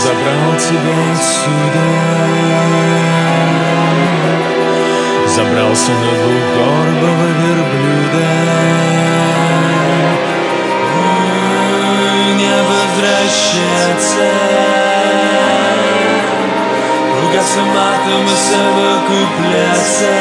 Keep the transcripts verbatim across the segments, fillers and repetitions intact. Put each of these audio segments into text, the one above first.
забрал тебя отсюда, забрался на двухгорбого верблюда. Не возвращаться, ругаться матом и совокупляться.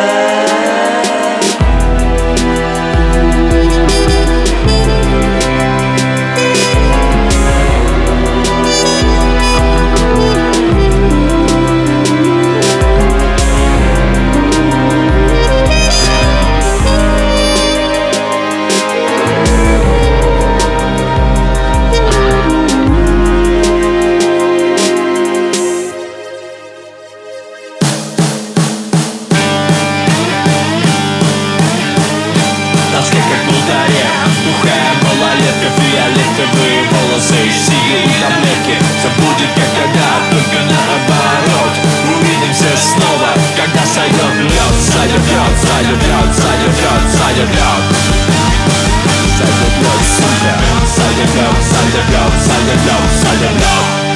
Фиолетовые волосы, сидя у таблетки. Все будет как тогда, только наоборот. Увидимся снова, когда сойдет лед. Сойдет лед, сойдет лед, сойдет лед, сойдет лед. Сойдет лед, сука. Сойдет лед, сойдет лед, сойдет лед, сойдет лед.